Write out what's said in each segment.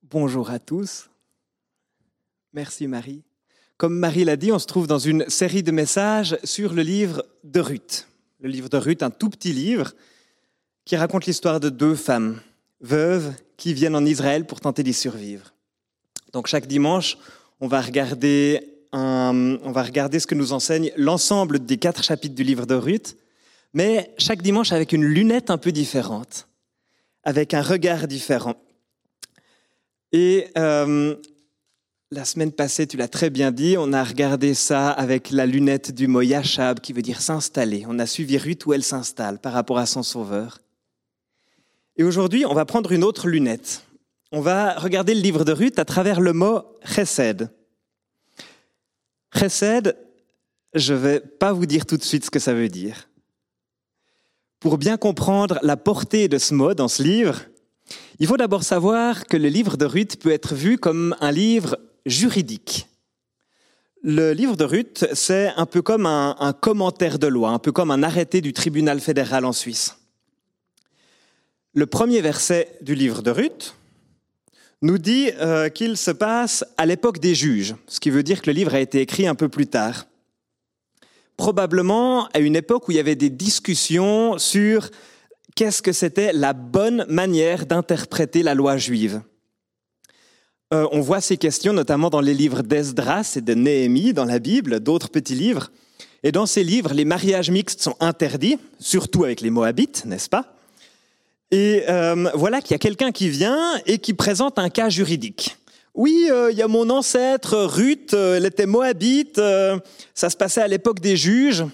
Bonjour à tous. Merci Marie. Comme Marie l'a dit, on se trouve dans une série de messages sur le livre de Ruth. Le livre de Ruth, un tout petit livre qui raconte l'histoire de deux femmes, veuves, qui viennent en Israël pour tenter d'y survivre. Donc chaque dimanche, on va regarder ce que nous enseigne l'ensemble des 4 chapitres du livre de Ruth, mais chaque dimanche avec une lunette un peu différente, avec un regard différent. Et la semaine passée, tu l'as très bien dit, on a regardé ça avec la lunette du mot yashab, qui veut dire s'installer. On a suivi Ruth où elle s'installe par rapport à son sauveur. Et aujourd'hui, on va prendre une autre lunette. On va regarder le livre de Ruth à travers le mot chesed. Chesed, je ne vais pas vous dire tout de suite ce que ça veut dire. Pour bien comprendre la portée de ce mot dans ce livre, il faut d'abord savoir que le livre de Ruth peut être vu comme un livre juridique. Le livre de Ruth, c'est un peu comme un commentaire de loi, un peu comme un arrêté du tribunal fédéral en Suisse. Le premier verset du livre de Ruth nous dit qu'il se passe à l'époque des juges, ce qui veut dire que le livre a été écrit un peu plus tard. Probablement à une époque où il y avait des discussions sur qu'est-ce que c'était la bonne manière d'interpréter la loi juive. On voit ces questions notamment dans les livres d'Esdras et de Néhémie dans la Bible, d'autres petits livres. Et dans ces livres, les mariages mixtes sont interdits, surtout avec les Moabites, n'est-ce pas ? Et voilà qu'il y a quelqu'un qui vient et qui présente un cas juridique. Oui, il y a mon ancêtre, Ruth, elle était Moabite, ça se passait à l'époque des juges.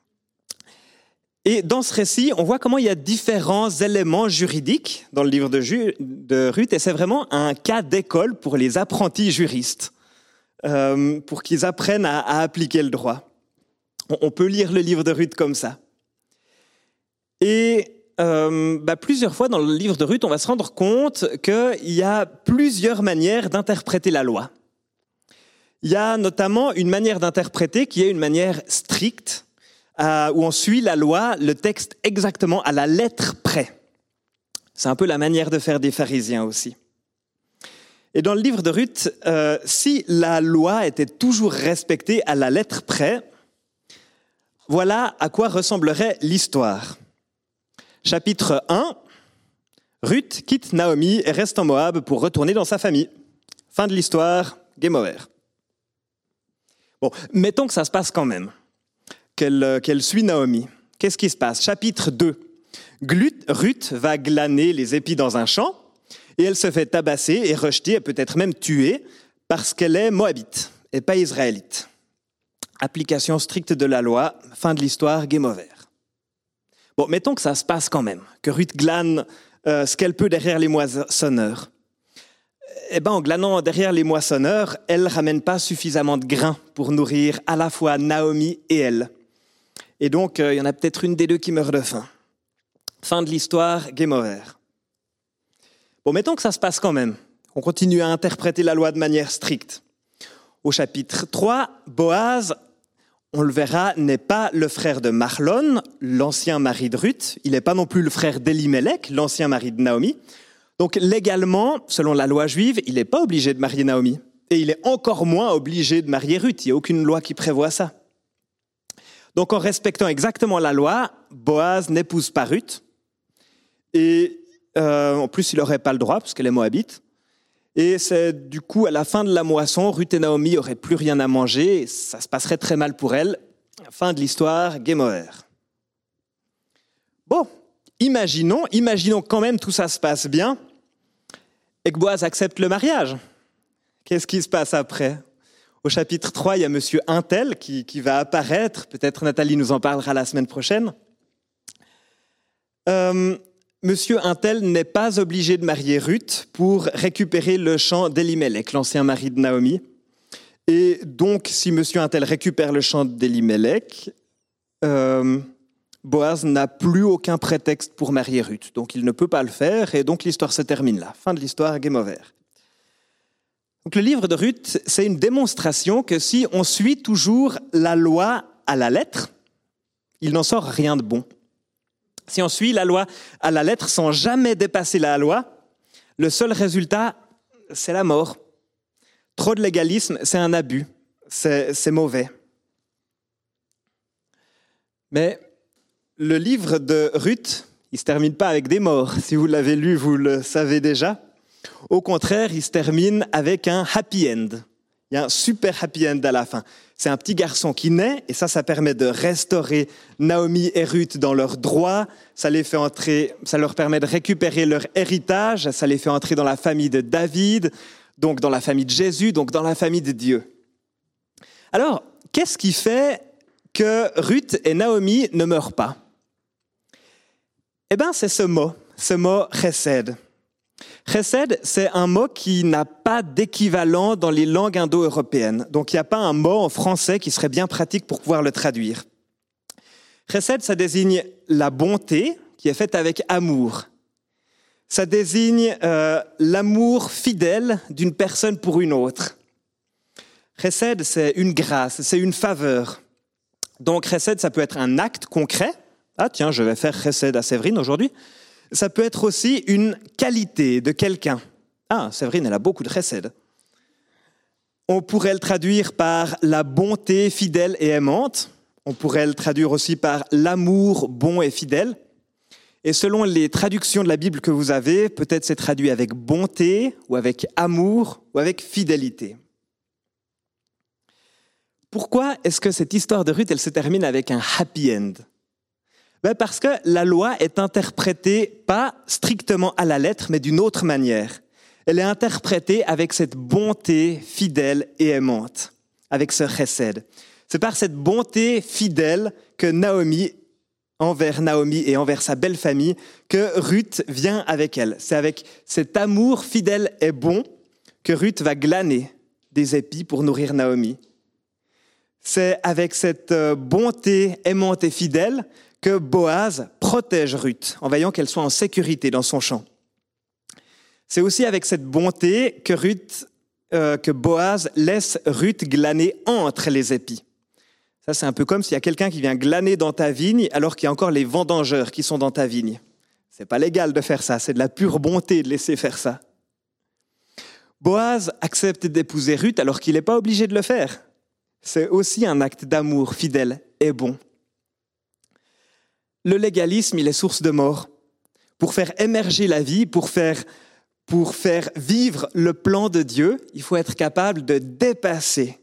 Et dans ce récit, on voit comment il y a différents éléments juridiques dans le livre de Ruth, et c'est vraiment un cas d'école pour les apprentis juristes, pour qu'ils apprennent à appliquer le droit. On peut lire le livre de Ruth comme ça. Et plusieurs fois dans le livre de Ruth, on va se rendre compte qu'il y a plusieurs manières d'interpréter la loi. Il y a notamment une manière d'interpréter qui est une manière stricte, où on suit la loi, le texte exactement à la lettre près. C'est un peu la manière de faire des pharisiens aussi. Et dans le livre de Ruth, si la loi était toujours respectée à la lettre près, voilà à quoi ressemblerait l'histoire. Chapitre 1, Ruth quitte Naomi et reste en Moab pour retourner dans sa famille. Fin de l'histoire, game over. Bon, mettons que ça se passe quand même. Qu'elle suit Naomi. Qu'est-ce qui se passe ? Chapitre 2. Ruth va glaner les épis dans un champ et elle se fait tabasser et rejeter et peut-être même tuer parce qu'elle est moabite et pas israélite. Application stricte de la loi, fin de l'histoire, game over. Bon, mettons que ça se passe quand même, que Ruth glane ce qu'elle peut derrière les moissonneurs. En glanant derrière les moissonneurs, elle ne ramène pas suffisamment de grains pour nourrir à la fois Naomi et elle. Et donc, il y en a peut-être une des deux qui meurt de faim. Fin de l'histoire, game over. Bon, mettons que ça se passe quand même. On continue à interpréter la loi de manière stricte. Au chapitre 3, Boaz, on le verra, n'est pas le frère de Mahlon, l'ancien mari de Ruth. Il n'est pas non plus le frère d'Elimelech, l'ancien mari de Naomi. Donc légalement, selon la loi juive, il n'est pas obligé de marier Naomi. Et il est encore moins obligé de marier Ruth. Il n'y a aucune loi qui prévoit ça. Donc en respectant exactement la loi, Boaz n'épouse pas Ruth. Et en plus, il n'aurait pas le droit, parce qu'elle est moabite. Et c'est du coup, à la fin de la moisson, Ruth et Naomi n'auraient plus rien à manger. Et ça se passerait très mal pour elles. Fin de l'histoire, game over. Bon. Imaginons quand même tout ça se passe bien et que Boaz accepte le mariage. Qu'est-ce qui se passe après ? Au chapitre 3, il y a monsieur Untel qui va apparaître. Peut-être Nathalie nous en parlera la semaine prochaine. Monsieur Untel n'est pas obligé de marier Ruth pour récupérer le champ d'Elimelech, l'ancien mari de Naomi. Et donc, si monsieur Untel récupère le champ d'Elimelech, Boaz n'a plus aucun prétexte pour marier Ruth, donc il ne peut pas le faire, et donc l'histoire se termine là. Fin de l'histoire, game over. Donc le livre de Ruth, c'est une démonstration que si on suit toujours la loi à la lettre, il n'en sort rien de bon. Si on suit la loi à la lettre sans jamais dépasser la loi, le seul résultat, c'est la mort. Trop de légalisme, c'est un abus, c'est mauvais. Mais le livre de Ruth, il ne se termine pas avec des morts. Si vous l'avez lu, vous le savez déjà. Au contraire, il se termine avec un happy end. Il y a un super happy end à la fin. C'est un petit garçon qui naît, et ça permet de restaurer Naomi et Ruth dans leurs droits. Ça leur permet de récupérer leur héritage. Ça les fait entrer dans la famille de David, donc dans la famille de Jésus, donc dans la famille de Dieu. Alors, qu'est-ce qui fait que Ruth et Naomi ne meurent pas? Eh bien, c'est ce mot chesed. Chesed, c'est un mot qui n'a pas d'équivalent dans les langues indo-européennes. Donc, il n'y a pas un mot en français qui serait bien pratique pour pouvoir le traduire. Chesed, ça désigne la bonté qui est faite avec amour. Ça désigne l'amour fidèle d'une personne pour une autre. Chesed, c'est une grâce, c'est une faveur. Donc, chesed, ça peut être un acte concret. Ah tiens, je vais faire chesed à Séverine aujourd'hui. Ça peut être aussi une qualité de quelqu'un. Ah, Séverine, elle a beaucoup de chesed. On pourrait le traduire par la bonté fidèle et aimante. On pourrait le traduire aussi par l'amour bon et fidèle. Et selon les traductions de la Bible que vous avez, peut-être c'est traduit avec bonté, ou avec amour, ou avec fidélité. Pourquoi est-ce que cette histoire de Ruth, elle se termine avec un happy end? Parce que la loi est interprétée pas strictement à la lettre, mais d'une autre manière. Elle est interprétée avec cette bonté fidèle et aimante, avec ce chesed. C'est par cette bonté fidèle que envers Naomi et envers sa belle famille, que Ruth vient avec elle. C'est avec cet amour fidèle et bon que Ruth va glaner des épis pour nourrir Naomi. C'est avec cette bonté aimante et fidèle que Boaz protège Ruth en veillant qu'elle soit en sécurité dans son champ. C'est aussi avec cette bonté que Boaz laisse Ruth glaner entre les épis. Ça, c'est un peu comme s'il y a quelqu'un qui vient glaner dans ta vigne alors qu'il y a encore les vendangeurs qui sont dans ta vigne. C'est pas légal de faire ça, c'est de la pure bonté de laisser faire ça. Boaz accepte d'épouser Ruth alors qu'il n'est pas obligé de le faire. C'est aussi un acte d'amour fidèle et bon. Le légalisme, il est source de mort. Pour faire émerger la vie, pour faire vivre le plan de Dieu, il faut être capable de dépasser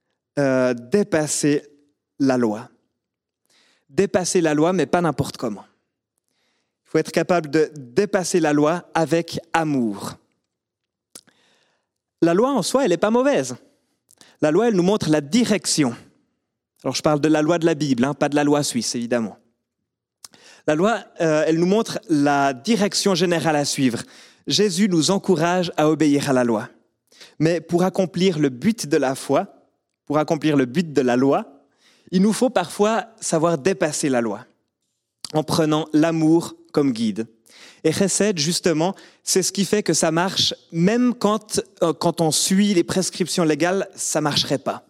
la loi. Dépasser la loi, mais pas n'importe comment. Il faut être capable de dépasser la loi avec amour. La loi en soi, elle n'est pas mauvaise. La loi, elle nous montre la direction. Alors, je parle de la loi de la Bible, pas de la loi suisse, évidemment. La loi, elle nous montre la direction générale à suivre. Jésus nous encourage à obéir à la loi. Mais pour accomplir le but de la foi, pour accomplir le but de la loi, il nous faut parfois savoir dépasser la loi en prenant l'amour comme guide. Et chesed, justement, c'est ce qui fait que ça marche, même quand on suit les prescriptions légales, ça ne marcherait pas.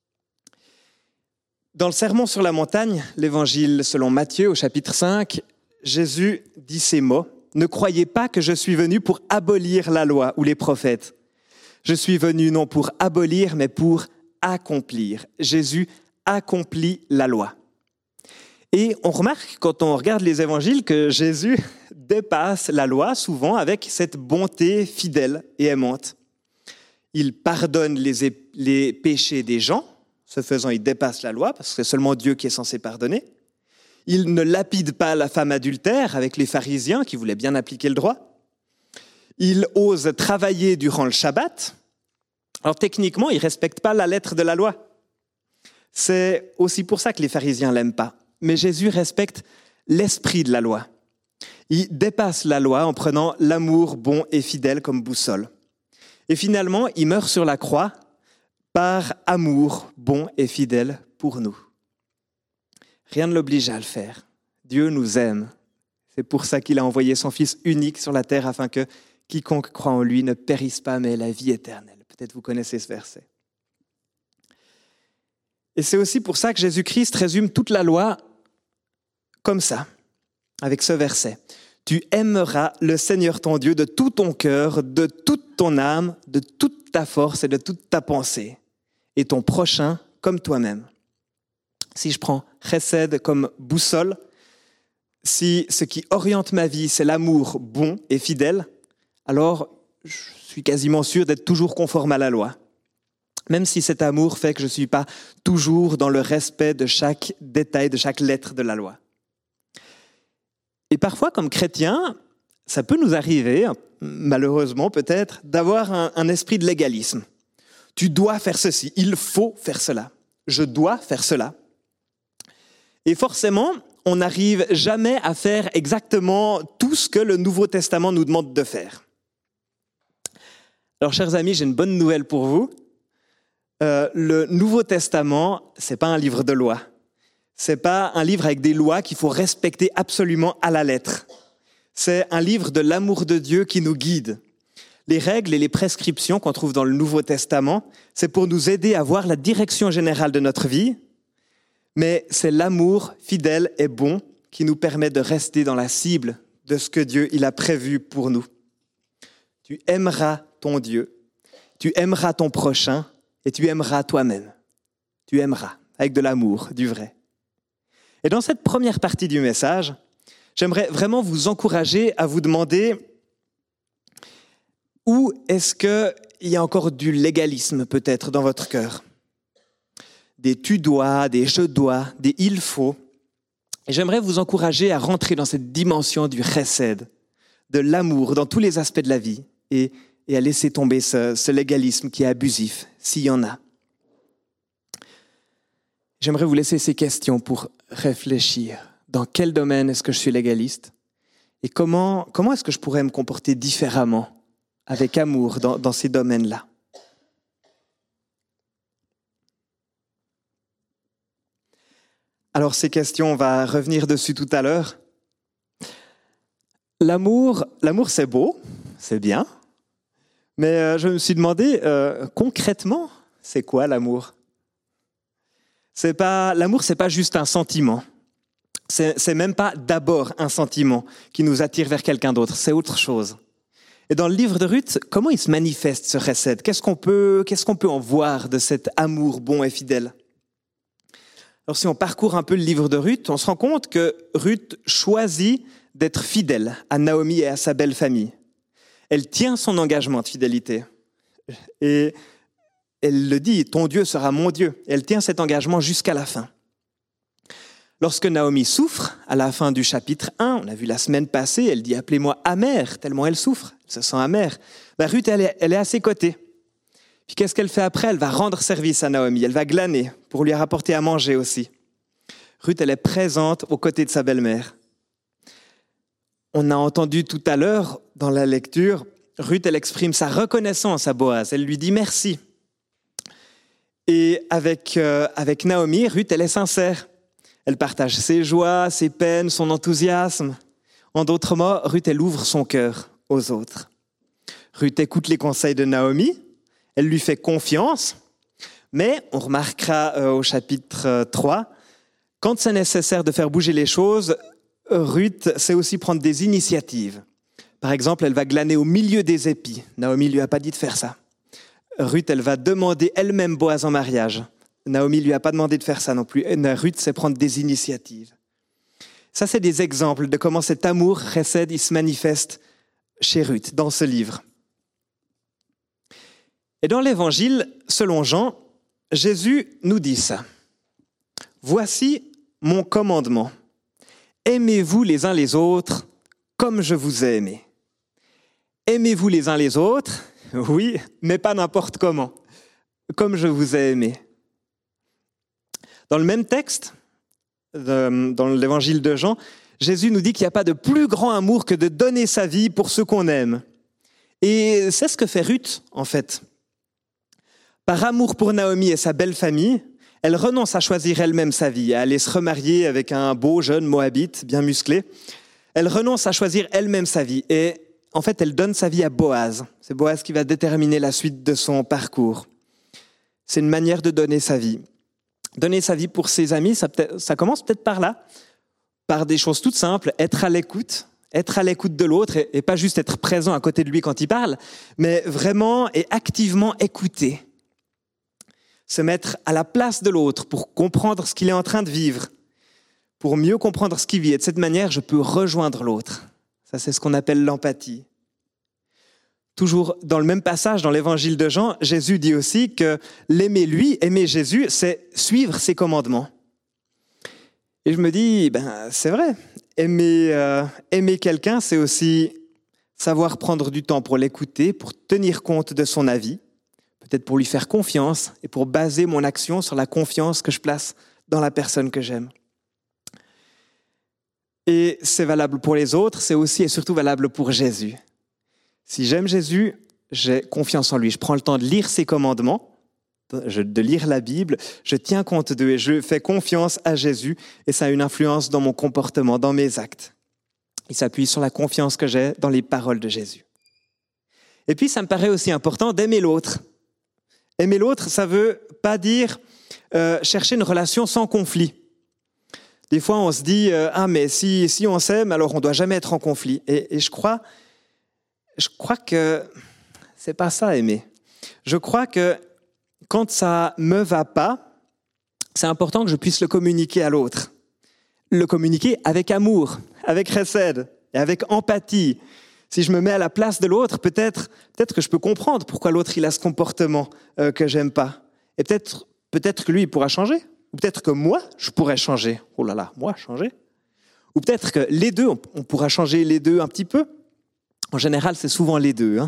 Dans le Sermon sur la montagne, l'évangile selon Matthieu au chapitre 5, Jésus dit ces mots: « Ne croyez pas que je suis venu pour abolir la loi ou les prophètes. Je suis venu non pour abolir, mais pour accomplir. » Jésus accomplit la loi. Et on remarque, quand on regarde les évangiles, que Jésus dépasse la loi souvent avec cette bonté fidèle et aimante. Il pardonne les péchés des gens. Ce faisant, il dépasse la loi, parce que c'est seulement Dieu qui est censé pardonner. Il ne lapide pas la femme adultère avec les pharisiens qui voulaient bien appliquer le droit. Il ose travailler durant le Shabbat. Alors techniquement, il ne respecte pas la lettre de la loi. C'est aussi pour ça que les pharisiens ne l'aiment pas. Mais Jésus respecte l'esprit de la loi. Il dépasse la loi en prenant l'amour bon et fidèle comme boussole. Et finalement, il meurt sur la croix par amour bon et fidèle pour nous. Rien ne l'oblige à le faire. Dieu nous aime. C'est pour ça qu'il a envoyé son Fils unique sur la terre afin que quiconque croit en lui ne périsse pas, mais ait la vie éternelle. Peut-être vous connaissez ce verset. Et c'est aussi pour ça que Jésus-Christ résume toute la loi comme ça, avec ce verset. « Tu aimeras le Seigneur ton Dieu de tout ton cœur, de toute ton âme, de toute ta force et de toute ta pensée, et ton prochain comme toi-même. Si je prends chesed comme boussole, si ce qui oriente ma vie, c'est l'amour bon et fidèle, alors je suis quasiment sûr d'être toujours conforme à la loi. Même si cet amour fait que je ne suis pas toujours dans le respect de chaque détail, de chaque lettre de la loi. Et parfois, comme chrétiens, ça peut nous arriver, malheureusement peut-être, d'avoir un esprit de légalisme. Tu dois faire ceci, il faut faire cela, je dois faire cela. Et forcément, on n'arrive jamais à faire exactement tout ce que le Nouveau Testament nous demande de faire. Alors, chers amis, j'ai une bonne nouvelle pour vous. Le Nouveau Testament, c'est pas un livre de loi. C'est pas un livre avec des lois qu'il faut respecter absolument à la lettre. C'est un livre de l'amour de Dieu qui nous guide. Les règles et les prescriptions qu'on trouve dans le Nouveau Testament, c'est pour nous aider à voir la direction générale de notre vie, mais c'est l'amour fidèle et bon qui nous permet de rester dans la cible de ce que Dieu il a prévu pour nous. Tu aimeras ton Dieu, tu aimeras ton prochain et tu aimeras toi-même. Tu aimeras avec de l'amour, du vrai. Et dans cette première partie du message, j'aimerais vraiment vous encourager à vous demander où est-ce qu'il y a encore du légalisme peut-être dans votre cœur. Des tu dois, des je dois, des il faut. Et j'aimerais vous encourager à rentrer dans cette dimension du chesed, de l'amour dans tous les aspects de la vie et à laisser tomber ce légalisme qui est abusif, s'il y en a. J'aimerais vous laisser ces questions pour réfléchir. Dans quel domaine est-ce que je suis légaliste? Et comment est-ce que je pourrais me comporter différemment, avec amour, dans ces domaines-là? Alors ces questions, on va revenir dessus tout à l'heure. L'amour c'est beau, c'est bien. Mais je me suis demandé, concrètement, c'est quoi l'amour? L'amour, c'est pas juste un sentiment. C'est même pas d'abord un sentiment qui nous attire vers quelqu'un d'autre, c'est autre chose. Et dans le livre de Ruth, comment il se manifeste ce chesed? Qu'est-ce qu'on peut en voir de cet amour bon et fidèle? Alors si on parcourt un peu le livre de Ruth, on se rend compte que Ruth choisit d'être fidèle à Naomi et à sa belle famille. Elle tient son engagement de fidélité. Et elle le dit, ton Dieu sera mon Dieu. Elle tient cet engagement jusqu'à la fin. Lorsque Naomi souffre, à la fin du chapitre 1, on a vu la semaine passée, elle dit « Appelez-moi amère », tellement elle souffre, elle se sent amère. Ruth, elle est à ses côtés. Puis qu'est-ce qu'elle fait après? Elle va rendre service à Naomi, elle va glaner pour lui rapporter à manger aussi. Ruth, elle est présente aux côtés de sa belle-mère. On a entendu tout à l'heure dans la lecture, Ruth, elle exprime sa reconnaissance à Boaz, elle lui dit merci. Et avec Naomi, Ruth, elle est sincère. Elle partage ses joies, ses peines, son enthousiasme. En d'autres mots, Ruth, elle ouvre son cœur aux autres. Ruth écoute les conseils de Naomi, elle lui fait confiance, mais on remarquera au chapitre 3, quand c'est nécessaire de faire bouger les choses, Ruth sait aussi prendre des initiatives. Par exemple, elle va glaner au milieu des épis. Naomi ne lui a pas dit de faire ça. Ruth, elle va demander elle-même Boaz en mariage. Naomi ne lui a pas demandé de faire ça non plus. Ruth sait prendre des initiatives. Ça, c'est des exemples de comment cet amour, chesed, il se manifeste chez Ruth, dans ce livre. Et dans l'Évangile, selon Jean, Jésus nous dit ça. « Voici mon commandement. Aimez-vous les uns les autres comme je vous ai aimé. » Aimez-vous les uns les autres, oui, mais pas n'importe comment. Comme je vous ai aimé. Dans le même texte, dans l'Évangile de Jean, Jésus nous dit qu'il n'y a pas de plus grand amour que de donner sa vie pour ceux qu'on aime. Et c'est ce que fait Ruth, en fait. Par amour pour Naomi et sa belle famille, elle renonce à choisir elle-même sa vie, à aller se remarier avec un beau jeune Moabite, bien musclé. Elle renonce à choisir elle-même sa vie. Et en fait, elle donne sa vie à Boaz. C'est Boaz qui va déterminer la suite de son parcours. C'est une manière de donner sa vie. Donner sa vie pour ses amis, ça commence peut-être par là, par des choses toutes simples, être à l'écoute, Être à l'écoute de l'autre et pas juste être présent à côté de lui quand il parle, mais vraiment et activement écouter. Se mettre à la place de l'autre pour comprendre ce qu'il est en train de vivre, pour mieux comprendre ce qu'il vit. Et de cette manière, je peux rejoindre l'autre. Ça, c'est ce qu'on appelle l'empathie. Toujours dans le même passage, dans l'évangile de Jean, Jésus dit aussi que l'aimer lui, aimer Jésus, c'est suivre ses commandements. Et je me dis, c'est vrai, aimer quelqu'un, c'est aussi savoir prendre du temps pour l'écouter, pour tenir compte de son avis, peut-être pour lui faire confiance et pour baser mon action sur la confiance que je place dans la personne que j'aime. Et c'est valable pour les autres, c'est aussi et surtout valable pour Jésus. Si j'aime Jésus, j'ai confiance en lui. Je prends le temps de lire ses commandements, de lire la Bible, je tiens compte d'eux et je fais confiance à Jésus et ça a une influence dans mon comportement, dans mes actes. Il s'appuie sur la confiance que j'ai dans les paroles de Jésus. Et puis, ça me paraît aussi important d'aimer l'autre. Aimer l'autre, ça ne veut pas dire chercher une relation sans conflit. Des fois, on se dit mais si on s'aime, alors on ne doit jamais être en conflit. Et je crois que c'est pas ça, aimer. Je crois que quand ça me va pas, c'est important que je puisse le communiquer à l'autre. Le communiquer avec amour, avec chesed et avec empathie. Si je me mets à la place de l'autre, peut-être que je peux comprendre pourquoi l'autre il a ce comportement que j'aime pas. Et peut-être que lui il pourra changer. Ou peut-être que moi, je pourrais changer. Oh là là, moi, changer. Ou peut-être que les deux, on pourra changer les deux un petit peu. En général, c'est souvent les deux.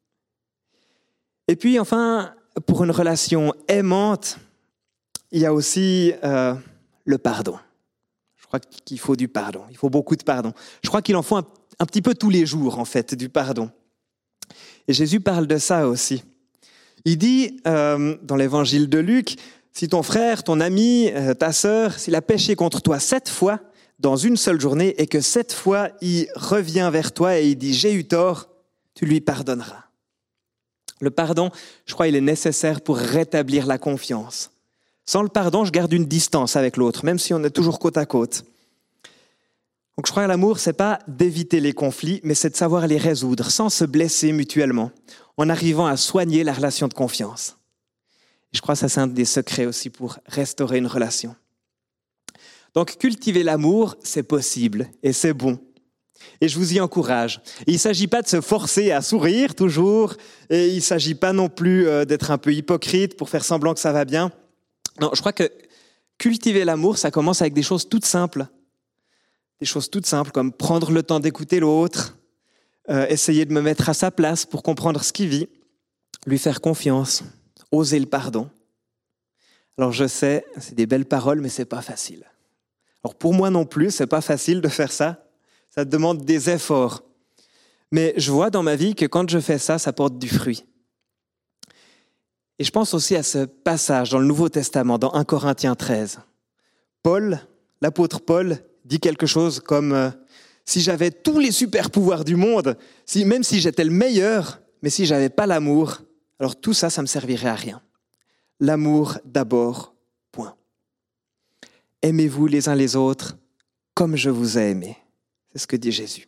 Et puis, enfin, pour une relation aimante, il y a aussi le pardon. Je crois qu'il faut du pardon. Il faut beaucoup de pardon. Je crois qu'il en faut un petit peu tous les jours, en fait, du pardon. Et Jésus parle de ça aussi. Il dit, dans l'évangile de Luc, si ton frère, ton ami, ta sœur, s'il a péché contre toi 7 fois dans une seule journée et que 7 fois il revient vers toi et il dit « j'ai eu tort », tu lui pardonneras. Le pardon, je crois, il est nécessaire pour rétablir la confiance. Sans le pardon, je garde une distance avec l'autre, même si on est toujours côte à côte. Donc je crois que l'amour, c'est pas d'éviter les conflits, mais c'est de savoir les résoudre sans se blesser mutuellement, en arrivant à soigner la relation de confiance. Je crois que ça, c'est un des secrets aussi pour restaurer une relation. Donc, cultiver l'amour, c'est possible et c'est bon. Et je vous y encourage. Il ne s'agit pas de se forcer à sourire toujours et il ne s'agit pas non plus d'être un peu hypocrite pour faire semblant que ça va bien. Non, je crois que cultiver l'amour, ça commence avec des choses toutes simples. Des choses toutes simples comme prendre le temps d'écouter l'autre, essayer de me mettre à sa place pour comprendre ce qu'il vit, lui faire confiance. Oser le pardon. Alors je sais, c'est des belles paroles, mais c'est pas facile. Alors pour moi non plus, c'est pas facile de faire ça. Ça demande des efforts. Mais je vois dans ma vie que quand je fais ça, ça porte du fruit. Et je pense aussi à ce passage dans le Nouveau Testament, dans 1 Corinthiens 13. L'apôtre Paul, dit quelque chose comme si j'avais tous les super pouvoirs du monde, même si j'étais le meilleur, mais si j'avais pas l'amour, alors tout ça, ça me servirait à rien. L'amour d'abord, point. Aimez-vous les uns les autres comme je vous ai aimé. C'est ce que dit Jésus.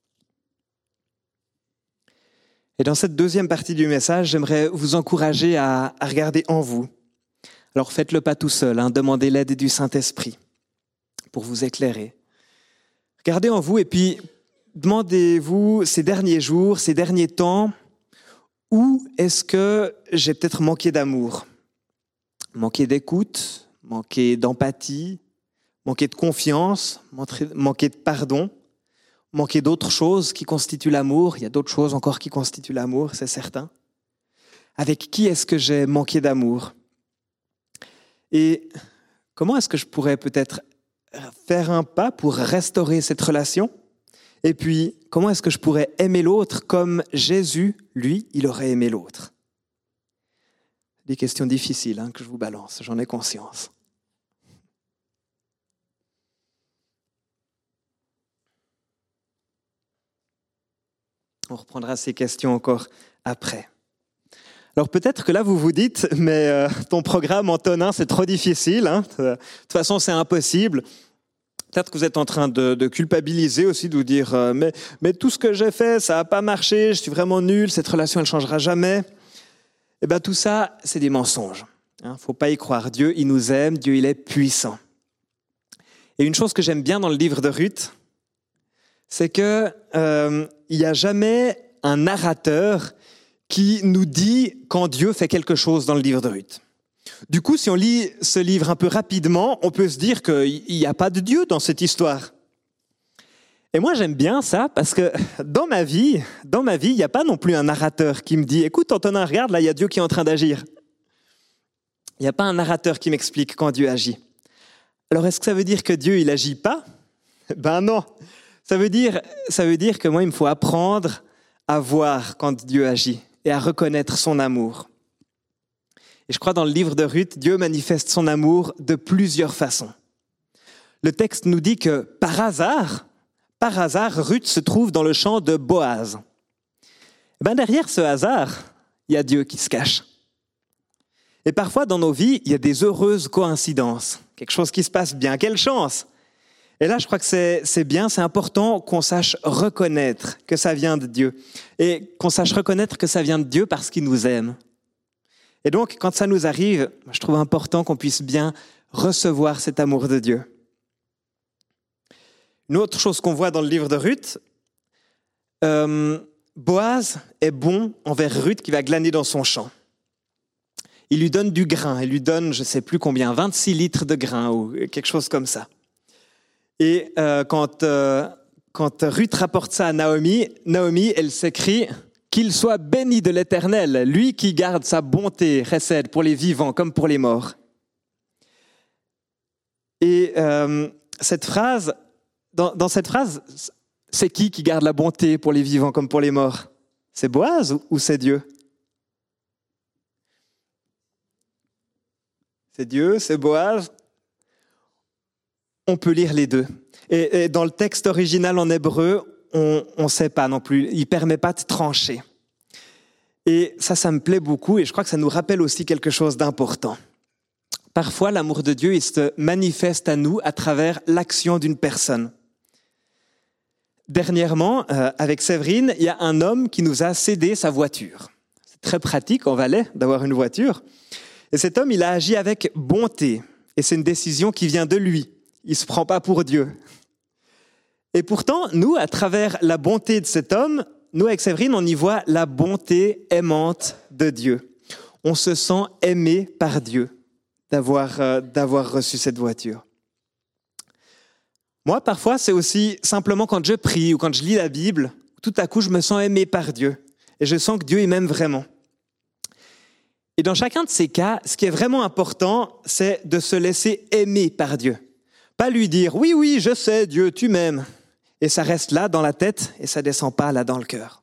Et dans cette deuxième partie du message, j'aimerais vous encourager à regarder en vous. Alors faites-le pas tout seul, demandez l'aide du Saint-Esprit pour vous éclairer. Regardez en vous et puis demandez-vous ces derniers jours, ces derniers temps, où est-ce que j'ai peut-être manqué d'amour, manqué d'écoute, manqué d'empathie, manqué de confiance, manqué de pardon, manqué d'autres choses qui constituent l'amour. Il y a d'autres choses encore qui constituent l'amour, c'est certain. Avec qui est-ce que j'ai manqué d'amour? Et comment est-ce que je pourrais peut-être faire un pas pour restaurer cette relation? Et puis, comment est-ce que je pourrais aimer l'autre comme Jésus, lui, il aurait aimé l'autre? Des questions difficiles que je vous balance, j'en ai conscience. On reprendra ces questions encore après. Alors peut-être que là, vous vous dites, mais ton programme, Antonin, c'est trop difficile. De toute façon, c'est impossible. De toute Peut-être que vous êtes en train de culpabiliser aussi, de vous dire mais tout ce que j'ai fait, ça n'a pas marché, je suis vraiment nul, cette relation, elle ne changera jamais. Eh bien, tout ça, c'est des mensonges. Il ne faut pas y croire. Dieu, il nous aime, Dieu, il est puissant. Et une chose que j'aime bien dans le livre de Ruth, c'est qu'il n'y a jamais un narrateur qui nous dit quand Dieu fait quelque chose dans le livre de Ruth. Du coup, si on lit ce livre un peu rapidement, on peut se dire qu'il n'y a pas de Dieu dans cette histoire. Et moi, j'aime bien ça parce que dans ma vie, il n'y a pas non plus un narrateur qui me dit « Écoute, Antonin, regarde, là, il y a Dieu qui est en train d'agir. » Il n'y a pas un narrateur qui m'explique quand Dieu agit. Alors, est-ce que ça veut dire que Dieu, il n'agit pas? Ben non. Ça veut dire que moi, il me faut apprendre à voir quand Dieu agit et à reconnaître son amour. Et je crois dans le livre de Ruth, Dieu manifeste son amour de plusieurs façons. Le texte nous dit que par hasard, Ruth se trouve dans le champ de Boaz. Ben derrière ce hasard, il y a Dieu qui se cache. Et parfois dans nos vies, il y a des heureuses coïncidences, quelque chose qui se passe bien, quelle chance! Et là, je crois que c'est bien, c'est important qu'on sache reconnaître que ça vient de Dieu. Et qu'on sache reconnaître que ça vient de Dieu parce qu'il nous aime. Et donc, quand ça nous arrive, je trouve important qu'on puisse bien recevoir cet amour de Dieu. Une autre chose qu'on voit dans le livre de Ruth, Boaz est bon envers Ruth qui va glaner dans son champ. Il lui donne du grain, il lui donne, je ne sais plus combien, 26 litres de grain ou quelque chose comme ça. Et quand Ruth rapporte ça à Naomi, elle s'écrie « Qu'il soit béni de l'Éternel, lui qui garde sa bonté, chesed, pour les vivants comme pour les morts. » Et cette phrase, dans cette phrase, c'est qui garde la bonté pour les vivants comme pour les morts? C'est Boaz ou c'est Dieu? C'est Dieu, c'est Boaz. On peut lire les deux. Et dans le texte original en hébreu, on ne sait pas non plus. Il ne permet pas de trancher. Et ça me plaît beaucoup et je crois que ça nous rappelle aussi quelque chose d'important. Parfois, l'amour de Dieu, il se manifeste à nous à travers l'action d'une personne. Dernièrement, avec Séverine, il y a un homme qui nous a cédé sa voiture. C'est très pratique en Valais d'avoir une voiture. Et cet homme, il a agi avec bonté. Et c'est une décision qui vient de lui. Il ne se prend pas pour Dieu. Et pourtant, nous, à travers la bonté de cet homme, nous, avec Séverine, on y voit la bonté aimante de Dieu. On se sent aimé par Dieu d'avoir reçu cette voiture. Moi, parfois, c'est aussi simplement quand je prie ou quand je lis la Bible, tout à coup, je me sens aimé par Dieu. Et je sens que Dieu, il m'aime vraiment. Et dans chacun de ces cas, ce qui est vraiment important, c'est de se laisser aimer par Dieu. Pas lui dire « Oui, oui, je sais, Dieu, tu m'aimes ». Et ça reste là dans la tête et ça ne descend pas là dans le cœur.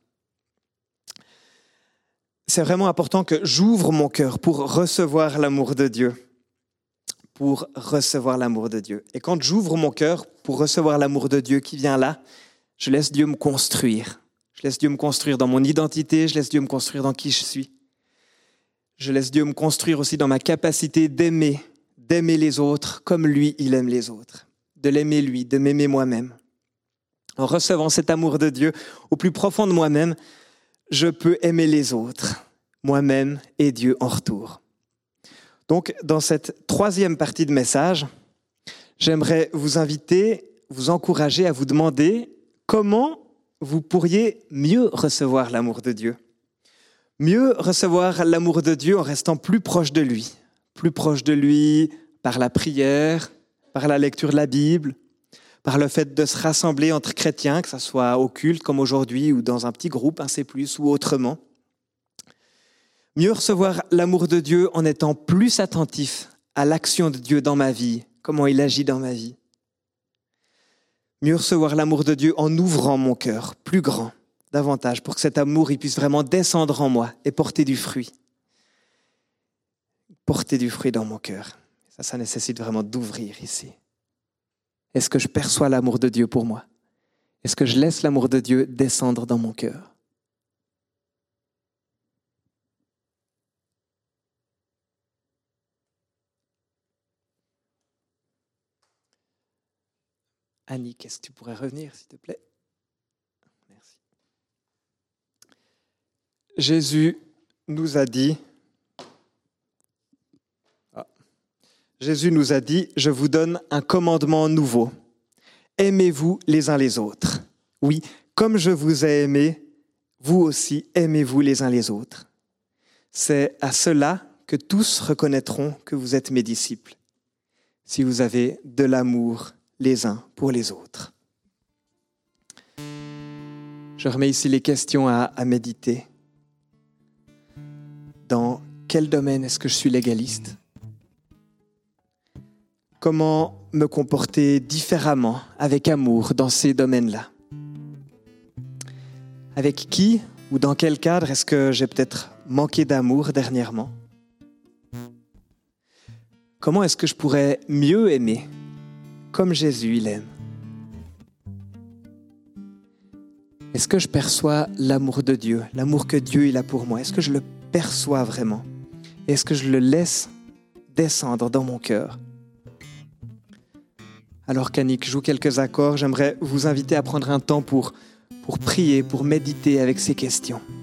C'est vraiment important que j'ouvre mon cœur pour recevoir l'amour de Dieu. Pour recevoir l'amour de Dieu. Et quand j'ouvre mon cœur pour recevoir l'amour de Dieu qui vient là, je laisse Dieu me construire. Je laisse Dieu me construire dans mon identité, je laisse Dieu me construire dans qui je suis. Je laisse Dieu me construire aussi dans ma capacité d'aimer les autres comme lui, il aime les autres. De l'aimer lui, de m'aimer moi-même. En recevant cet amour de Dieu au plus profond de moi-même, je peux aimer les autres, moi-même et Dieu en retour. Donc, dans cette troisième partie de message, j'aimerais vous inviter, vous encourager à vous demander comment vous pourriez mieux recevoir l'amour de Dieu. Mieux recevoir l'amour de Dieu en restant plus proche de lui. Plus proche de lui par la prière, par la lecture de la Bible, par le fait de se rassembler entre chrétiens, que ce soit au culte comme aujourd'hui ou dans un petit groupe, un C+, ou autrement. Mieux recevoir l'amour de Dieu en étant plus attentif à l'action de Dieu dans ma vie, comment il agit dans ma vie. Mieux recevoir l'amour de Dieu en ouvrant mon cœur, plus grand, davantage, pour que cet amour il puisse vraiment descendre en moi et porter du fruit. Porter du fruit dans mon cœur. Ça nécessite vraiment d'ouvrir ici. Est-ce que je perçois l'amour de Dieu pour moi? Est-ce que je laisse l'amour de Dieu descendre dans mon cœur? Annick, est-ce que tu pourrais revenir, s'il te plaît? Merci. Jésus nous a dit, je vous donne un commandement nouveau. Aimez-vous les uns les autres. Oui, comme je vous ai aimé, vous aussi aimez-vous les uns les autres. C'est à cela que tous reconnaîtront que vous êtes mes disciples, si vous avez de l'amour les uns pour les autres. Je remets ici les questions à méditer. Dans quel domaine est-ce que je suis légaliste? Comment me comporter différemment, avec amour, dans ces domaines-là? Avec qui ou dans quel cadre est-ce que j'ai peut-être manqué d'amour dernièrement? Comment est-ce que je pourrais mieux aimer, comme Jésus il aime? Est-ce que je perçois l'amour de Dieu, l'amour que Dieu il a pour moi? Est-ce que je le perçois vraiment? Est-ce que je le laisse descendre dans mon cœur? Alors qu'Annick joue quelques accords, j'aimerais vous inviter à prendre un temps pour prier, pour méditer avec ces questions.